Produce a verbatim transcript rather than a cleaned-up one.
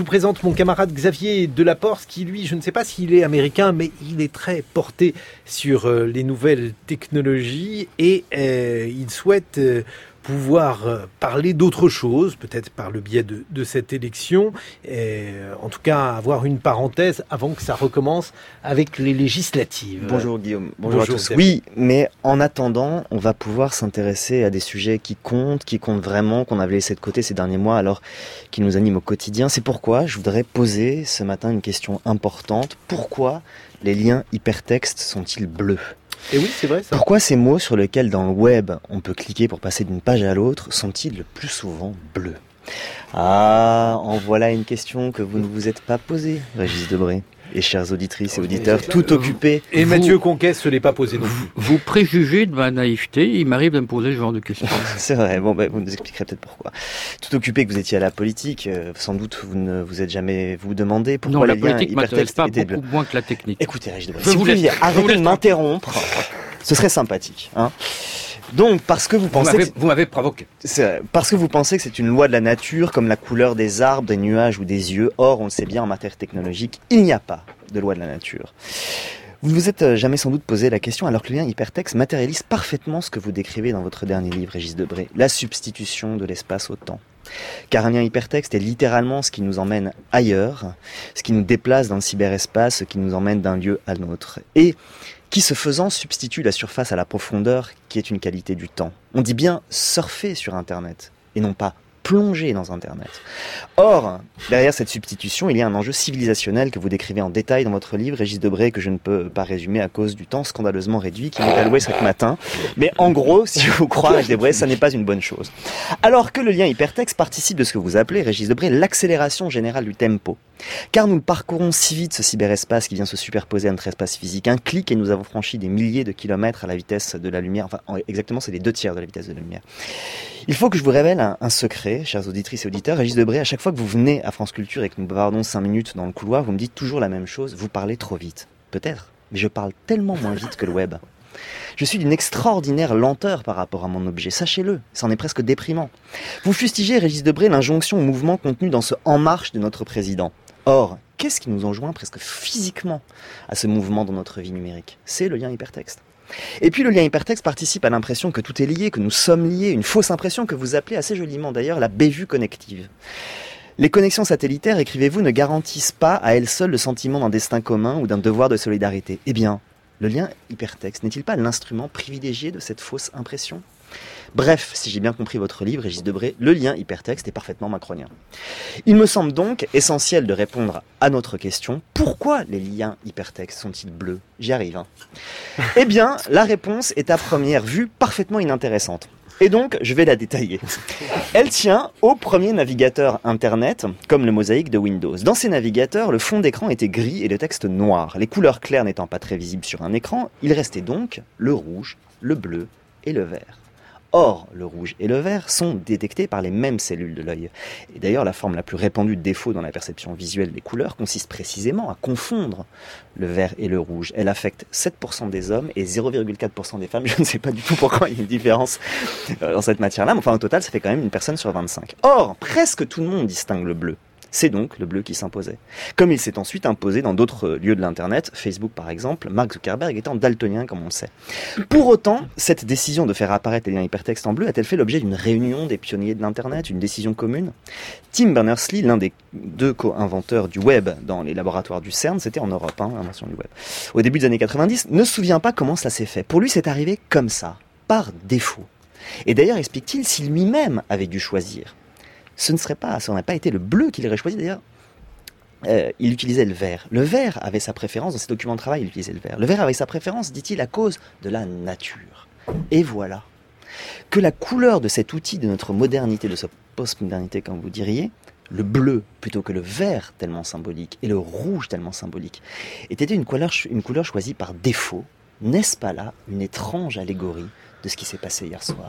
vous présente mon camarade Xavier Delaporce qui, lui, je ne sais pas s'il est américain, mais il est très porté sur euh, les nouvelles technologies et euh, il souhaite euh, pouvoir euh, parler d'autre chose, peut-être par le biais de, de cette élection, et, euh, en tout cas avoir une parenthèse avant que ça recommence avec les législatives. Bonjour Guillaume, bonjour, bonjour à tous. Oui, mais en attendant, on va pouvoir s'intéresser à des sujets qui comptent, qui comptent vraiment, qu'on avait laissé de côté ces derniers mois, alors qui nous animent au quotidien. C'est pourquoi je voudrais poser ce matin une question importante. Pourquoi les liens hypertextes sont-ils bleus ? Et oui, c'est vrai ça. Pourquoi ces mots sur lesquels dans le web on peut cliquer pour passer d'une page à l'autre sont-ils le plus souvent bleus ? Ah, en voilà une question que vous ne vous êtes pas posée, Régis Debray. Et chères auditrices et auditeurs, tout occupés. Et vous... Mathieu Conquet se l'est pas posé non plus. Vous préjugez de ma naïveté, il m'arrive de me poser ce genre de questions. C'est vrai, bon, ben, vous nous expliquerez peut-être pourquoi. Tout occupé que vous étiez à la politique, euh, sans doute vous ne vous êtes jamais vous demandé pourquoi non, la les liens politique m'intéresse pas étaient beaucoup bleus. moins que la technique. Écoutez, Régis Debray, Je si vous vous laisse- pouviez je vous arrêter laisse de m'interrompre, ce serait sympathique. Hein. Donc, parce que vous Vous pensez... m'avez, que- vous m'avez provoqué. C'est vrai. Parce que vous pensez que c'est une loi de la nature, comme la couleur des arbres, des nuages ou des yeux. Or, on le sait bien, en matière technologique, il n'y a pas de loi de la nature. Vous ne vous êtes jamais sans doute posé la question, alors que le lien hypertexte matérialise parfaitement ce que vous décrivez dans votre dernier livre, Régis Debray, la substitution de l'espace au temps. Car un lien hypertexte est littéralement ce qui nous emmène ailleurs, ce qui nous déplace dans le cyberespace, ce qui nous emmène d'un lieu à l'autre. Et qui, ce faisant, substitue la surface à la profondeur, qui est une qualité du temps. On dit bien surfer sur Internet, et non pas plonger dans Internet. Or, derrière cette substitution, il y a un enjeu civilisationnel que vous décrivez en détail dans votre livre, Régis Debray, que je ne peux pas résumer à cause du temps scandaleusement réduit qui m'est alloué chaque matin. Mais en gros, si je vous crois, Régis Debray, ça n'est pas une bonne chose. Alors que le lien hypertexte participe de ce que vous appelez, Régis Debray, l'accélération générale du tempo. Car nous le parcourons si vite, ce cyberespace qui vient se superposer à notre espace physique. Un clic et nous avons franchi des milliers de kilomètres à la vitesse de la lumière. Enfin, exactement, c'est les deux tiers de la vitesse de la lumière. Il faut que je vous révèle un, un secret, chères auditrices et auditeurs. Régis Debray, à chaque fois que vous venez à France Culture et que nous bavardons cinq minutes dans le couloir, vous me dites toujours la même chose. Vous parlez trop vite. Peut-être, mais je parle tellement moins vite que le web. Je suis d'une extraordinaire lenteur par rapport à mon objet, sachez-le, c'en est presque déprimant. Vous fustigez, Régis Debray, l'injonction au mouvement contenu dans ce « En marche » de notre président. Or, qu'est-ce qui nous enjoint presque physiquement à ce mouvement dans notre vie numérique ? C'est le lien hypertexte. Et puis le lien hypertexte participe à l'impression que tout est lié, que nous sommes liés, une fausse impression que vous appelez assez joliment d'ailleurs la bévue connective. Les connexions satellitaires, écrivez-vous, ne garantissent pas à elles seules le sentiment d'un destin commun ou d'un devoir de solidarité. Eh bien, le lien hypertexte n'est-il pas l'instrument privilégié de cette fausse impression ? Bref, si j'ai bien compris votre livre, Régis Debray, le lien hypertexte est parfaitement macronien. Il me semble donc essentiel de répondre à notre question, pourquoi les liens hypertextes sont-ils bleus ? J'y arrive. Hein. Eh bien, la réponse est à première vue parfaitement inintéressante. Et donc, je vais la détailler. Elle tient au premier navigateur Internet, comme le mosaïque de Windows. Dans ces navigateurs, le fond d'écran était gris et le texte noir. Les couleurs claires n'étant pas très visibles sur un écran, il restait donc le rouge, le bleu et le vert. Or, le rouge et le vert sont détectés par les mêmes cellules de l'œil. Et d'ailleurs, la forme la plus répandue de défaut dans la perception visuelle des couleurs consiste précisément à confondre le vert et le rouge. Elle affecte sept pour cent des hommes et zéro virgule quatre pour cent des femmes. Je ne sais pas du tout pourquoi il y a une différence dans cette matière-là, mais enfin, au total, ça fait quand même une personne sur vingt-cinq. Or, presque tout le monde distingue le bleu. C'est donc le bleu qui s'imposait. Comme il s'est ensuite imposé dans d'autres lieux de l'Internet, Facebook par exemple, Mark Zuckerberg étant daltonien comme on le sait. Pour autant, cette décision de faire apparaître les liens hypertextes en bleu a-t-elle fait l'objet d'une réunion des pionniers de l'Internet, une décision commune ? Tim Berners-Lee, l'un des deux co-inventeurs du web dans les laboratoires du CERN, c'était en Europe, hein, l'invention du web, au début des années quatre-vingt-dix, ne se souvient pas comment ça s'est fait. Pour lui, c'est arrivé comme ça, par défaut. Et d'ailleurs, explique-t-il, si lui-même avait dû choisir, ce ne serait pas, ça n'aurait pas été le bleu qu'il aurait choisi d'ailleurs. Euh, il utilisait le vert. Le vert avait sa préférence, dans ses documents de travail, il utilisait le vert. Le vert avait sa préférence, dit-il, à cause de la nature. Et voilà que la couleur de cet outil de notre modernité, de cette post-modernité, comme vous diriez, le bleu plutôt que le vert tellement symbolique et le rouge tellement symbolique, était une couleur, une couleur choisie par défaut. N'est-ce pas là une étrange allégorie de ce qui s'est passé hier soir ?